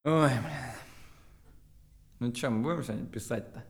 Ой, блин. Ну чё, мы будем что-нибудь писать-то?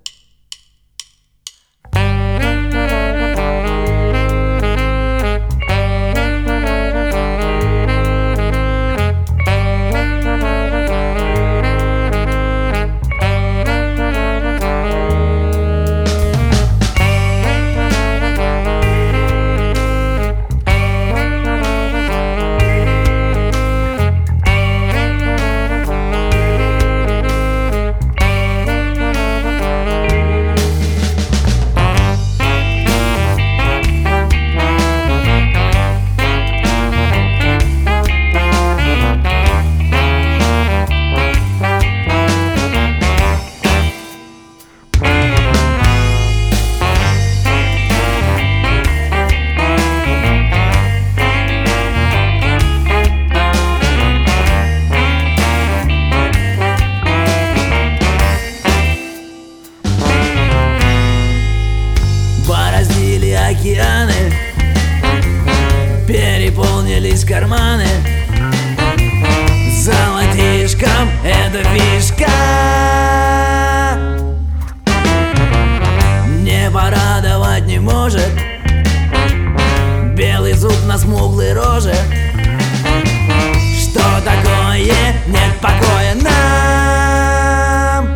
Бороздили океаны, переполнились карманы. Золотишком эта фишка не порадовать не может. Белый зуб на смуглой роже. Что такое? Нет покоя нам.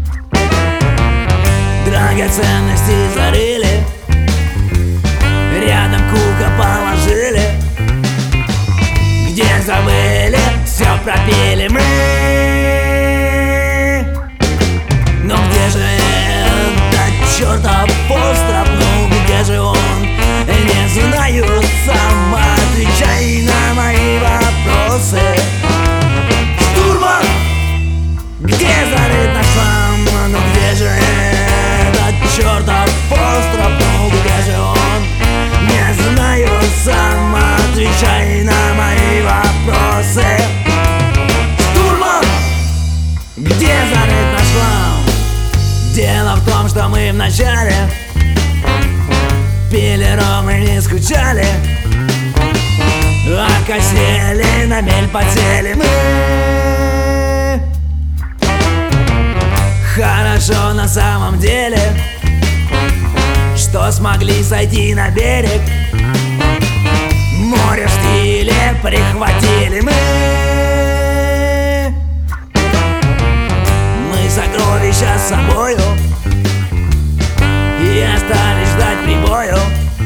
Драгоценности зарыли, рядом кука положили. Где забыли, все пропили мы. Но где же этот чертов остров? Ну где же он? Не знаю, сам отвечай на мои вопросы. Штурман, где зарыт наш план? Ну где же этот чертов остров? Ну где же он? Не знаю, сам отвечай на мои вопросы. Штурман, где зарыт наш план? Дело в том, что мы вначале пили ром и не скучали, а косели, на мель потели мы. Хорошо на самом деле, что смогли сойти на берег. Море в штиле прихватили мы. Мы сокровища с собою и остались ждать прибою.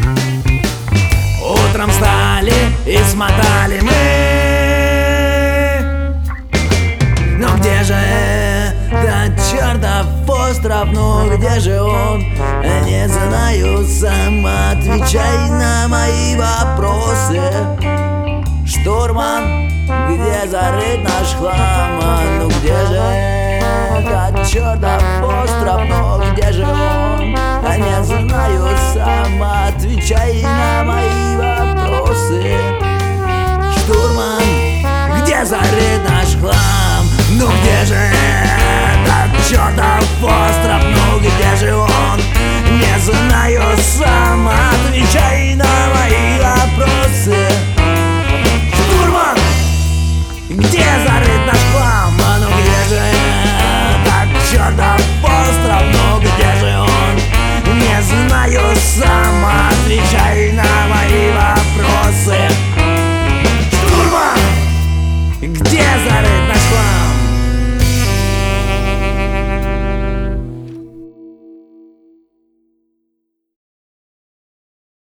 Утром встали и смотали мы. Но где же этот чертов остров? Ну где же он? Не знаю, сам отвечай на мои вопросы. Штурман, где зарыт наш хлам? Ну где же этот чертов остров? Ну где же он? Не знаю, сам отвечай на мои вопросы. Штурман, где зарыт наш